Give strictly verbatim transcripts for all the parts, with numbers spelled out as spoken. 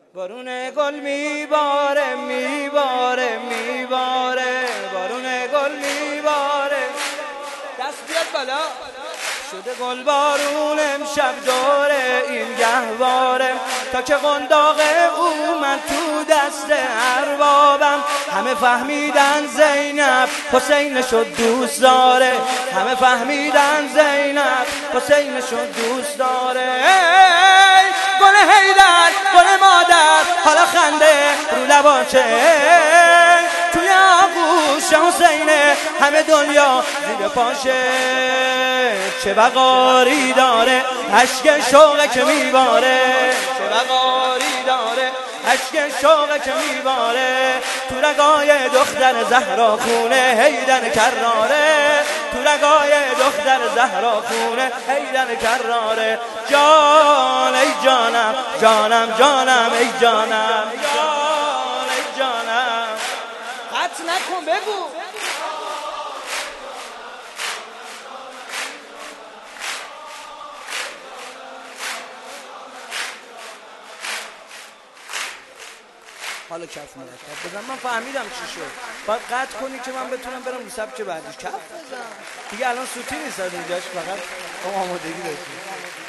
بارون گل میباره میباره میباره، بارون گل میباره. دست بیاد بالا. شده گل بارون امشب داره این گهواره، تا که قنداق اومد تو دست اربابم. همه فهمیدن زینب حسین شد دوست داره، همه فهمیدن زینب حسین شد دوست داره. ای گل حیدر گل مادر حالا خنده رو لباشه، توی آغوش حسینه همه دنیا زیر پاشه. چه بقاری داره اشک شوقه که میباره، چه بقاری داره اشک شوقه که میباره. تو رگای دختر زهرا خونه حیدر کراره، تو رگای دختر زهرا خونه حیدر کراره. جان ای جانم جانم جانم ای جانم، جان ای جانم. قطع نکن بگو. حالا کف مرتب بزن. من فهمیدم چی شد. باید قطع کنی که من بتونم برم رو سبک بعدش. کف بزن دیگه. الان سوتی نیست اینجاش، فقط آمادگی داشتیم.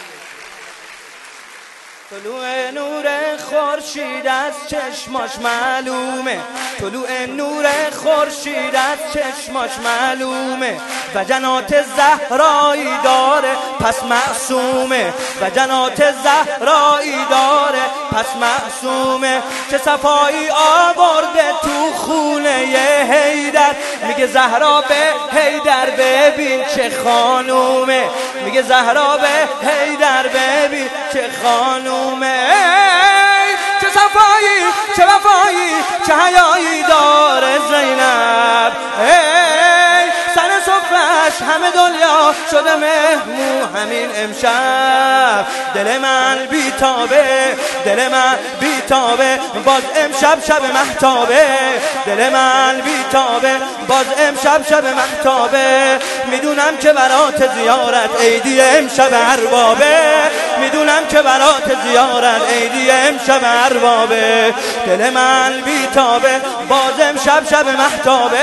طلوع نور خورشید از چشماش معلومه، طلوع نور خورشید از چشماش معلومه. و جنات زهرایی داره پس معصومه، و جنات زهرایی داره پس معصومه. چه صفایی آورده تو خونه حیدر، میگه زهرا به حیدر ببین چه خانومه، میگه زهرا به حیدر ببین چه خانومه. چه صفایی چه وفایی چه حیایی داره زینب. ای سر سفرش همه دنیا شده مهمون همین امشب. دل من بیتابه دل من بیتابه باز امشب شب مهتابه، دل من بیتابه باز امشب شب مهتابه. میدونم که برات زیارت عیدی امشب اربابه، میدونم که برات زیارت عیدی امشب اربابه. دل من بیتابه باز امشب شب مهتابه،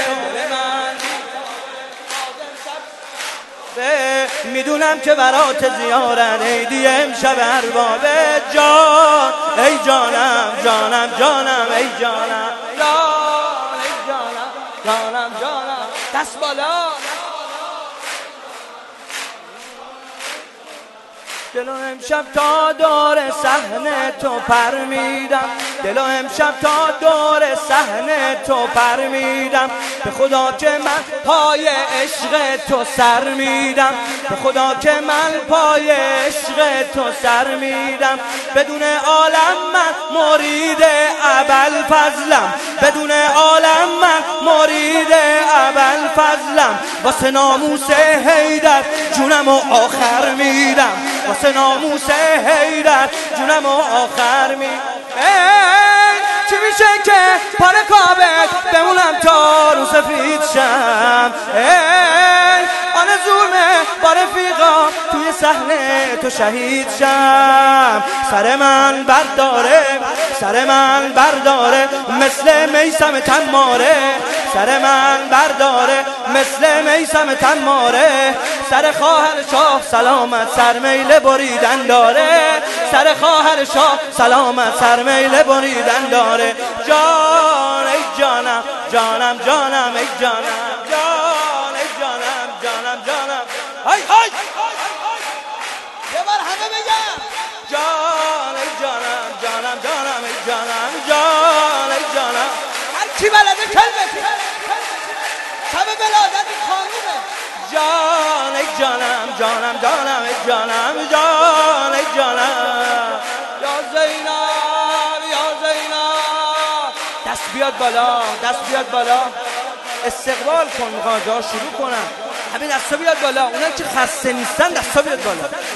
میدونم که برات زیارت عیدی امشب اربابه. جان ای جانم جانم جانم ای جانم، جان ای جانم جانم جانم. دست بالا. دلو امشب تا دور صحنه تو پر میدم، دلو امشب تا دور صحنه تو پر میدم. به خدا که من پای عشق تو سر میدم، به خدا که من پای عشق تو سر میدم. بدون عالم من مرید ابوالفضلم، بدون عالم من مرید ابوالفضلم. واسه ناموس حیدر جونمو آخر میدم، واسه ناموس حیدر جونمو آخر می. ای چی میشه که پار کابت بمونم تا رو سفید شم. ای آن ظلمه با رفیقا توی صحنه تو شهید شم. سر من برداره سر من برداره مثل میثم تماره، سر من برداره مثل میثم تماره. سر خواهر شاه سلامت سر میل بریدن داره، سر خواهر شاه سلامت سر میل بریدن داره. جان ای جانم جانم جانم ای جانم، جان ای جانم جانم جانم. های های یه بار همه بگم. جان ای جانم جانم جانم ای جانم، جان ای جانم. هر کی بلده کلمه شب ولادت خانومه. جان ای جانم جانم جانم ای جانم، جان ای جانم. یا زینب یا زینب. دست بیاد بالا دست بیاد بالا. استقبال کن، میخوام جا شروع کنم. همین دستا بیاد بالا. اونایی که خسته نیستن دستا بیاد بالا.